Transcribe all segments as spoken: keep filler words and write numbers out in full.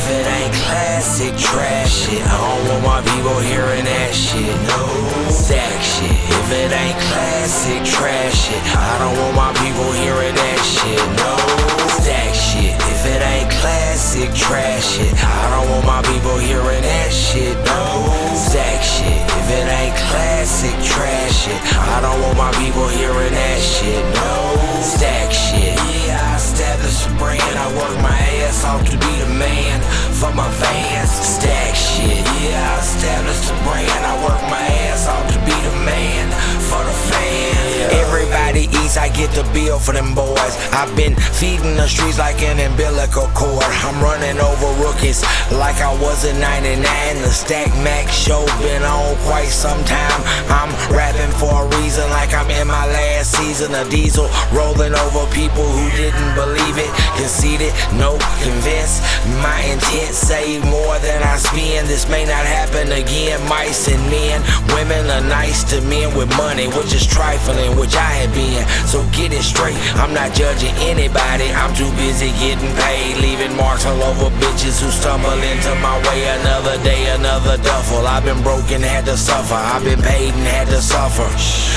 If it ain't classic, trash it. I don't want my people hearing that shit. No stack shit. If it ain't classic, trash it. I don't want my people hearing that shit. No stack shit. If it ain't classic, trash it. I don't want my people hearing that shit. No stack shit. If it ain't classic, trash it. I don't want my people hearing that shit. No stack shit. Yeah, I established a brand. I work my ass off to be the man for my fans. Stack shit. Yeah, I established a brand. I work my ass off to be the man for the fans. Everybody eats, I get the bill for them boys. I've been feeding the streets like an umbilical cord. I'm running over rookies like I was in ninety-nine. The Stack Mac show been on quite some time. I'm rapping for a reason like I'm in my last season. A diesel rolling over people who didn't believe it. Conceited, no convinced. My intent save more than I spend. This may not happen again. Mice and men, women are nice to men with money, which is trifling, which I have been. So get it straight, I'm not judging anybody. I'm too busy getting paid, leaving marks all over bitches who stumble into my way. Another day, another duffel. I've been broken, had to suffer. I've been paid and had to suffer.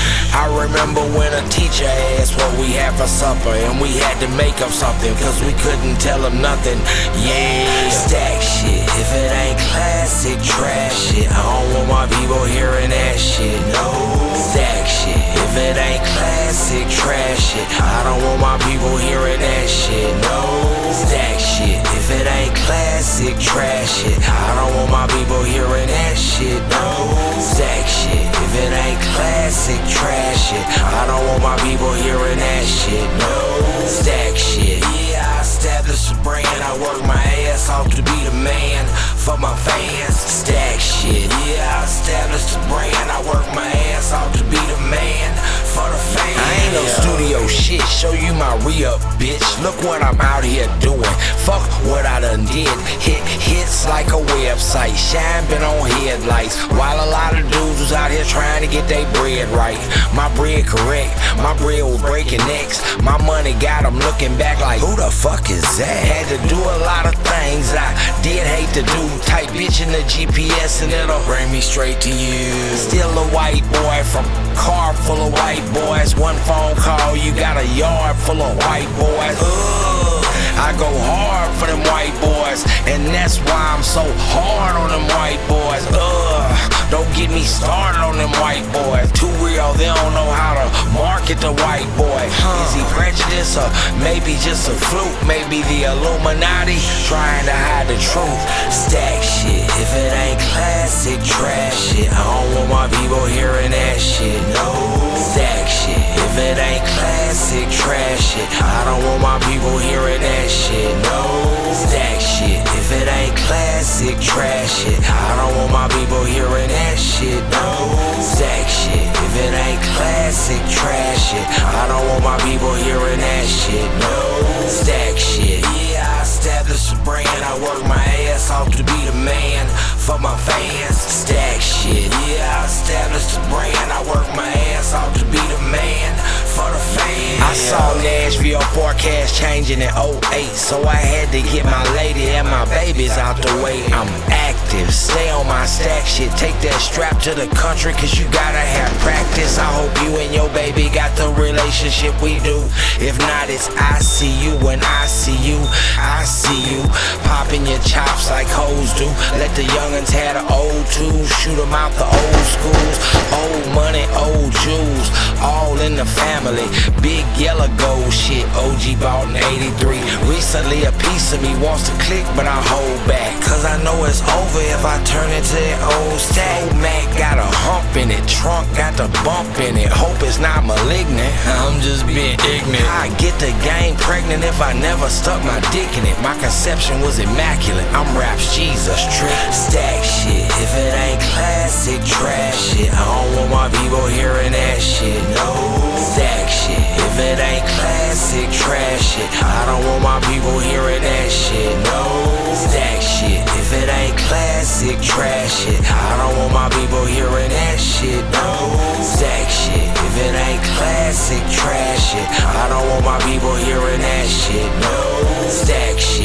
I remember when a teacher asked what we had for supper, and we had to make up something, cause we couldn't tell them nothing. Yeah, stack shit. If it ain't classic, trash it. I don't want my people hearing that shit. No stack shit. If it ain't classic, trash it. I don't want my people hearing that shit. No stack shit. If it ain't classic, trash it. I don't want my people hearing that shit. No stack shit. If it ain't classic, trash it. I don't want my people hearing that shit. No stack shit. Yeah, I established a brand. I work my ass off to be the man for my fans. Stack shit. Yeah, I established a brand. I work my ass off to be the man for the fans. I ain't no studio shit. Show you my re-up, bitch. Look what I'm out here doing. Fuck what I done did. Hit hits like a website. Shine been on headlights. While a lot of dudes was out here trying to get their bread right. My bread correct. My bread was breaking necks. My money got them looking back like, who the fuck is that? Had to do a lot of things I did hate to do. Type bitch in the G P S and it'll bring me straight to you. Still a white boy from a car full of white boys. One phone call, you got a yard full of white boys. Ugh, I go hard for them white boys, and that's why I'm so hard on them white boys. Ugh, don't get me started on them white boys. Too real, they don't know how to market the white boy. Is he prejudiced or maybe just a fluke? Maybe the Illuminati trying to hide the truth. Stack shit. If it ain't classic, trash it. I don't want my people hearing that shit. No stack shit. If it ain't classic, trash it. I don't want my people hearing that shit. No stack shit. If it ain't classic, trash it. I don't want my people hearing that shit. No stack shit. If it ain't classic, trash it. I don't want my people hearing that shit. No stack shit. Yeah, I established a brand. I work my ass off to be the man for my fans. Stack shit. Yeah, I established a brand. I work my ass off to be the man for the fans. I saw Nashville forecast changing in oh eight, so I had to get my lady and my babies out the way. I'm active, stay on my stack shit. Take that strap to the country, cause you gotta have practice. I hope you and your baby got the relationship we do. If not, it's I see you when I see you. I see you popping your chops like hoes do. Let the youngins have the old tools, shoot them out the old schools. Old money, old jewels, all in the family. Big yellow gold shit O G bought in eighty-three. Recently a piece of me wants to click, but I hold back, cause I know it's over if I turn into that old stack. Old Mac got a hump in it, trunk got the bump in it. Hope it's not malignant, I'm just being ignorant. I get the game pregnant if I never stuck my dick in it. My conception was immaculate, I'm Raps Jesus trick. Stack shit. If it ain't classic, trash it. I don't want my people hearing that shit. No stack shit. If it ain't classic, trash it. I don't want my people hearing that shit. No stack shit. If it ain't classic, trash it. I don't want my people hearing that shit. No stack shit. If it ain't classic, trash it. I don't want my people hearing that shit. No stack shit.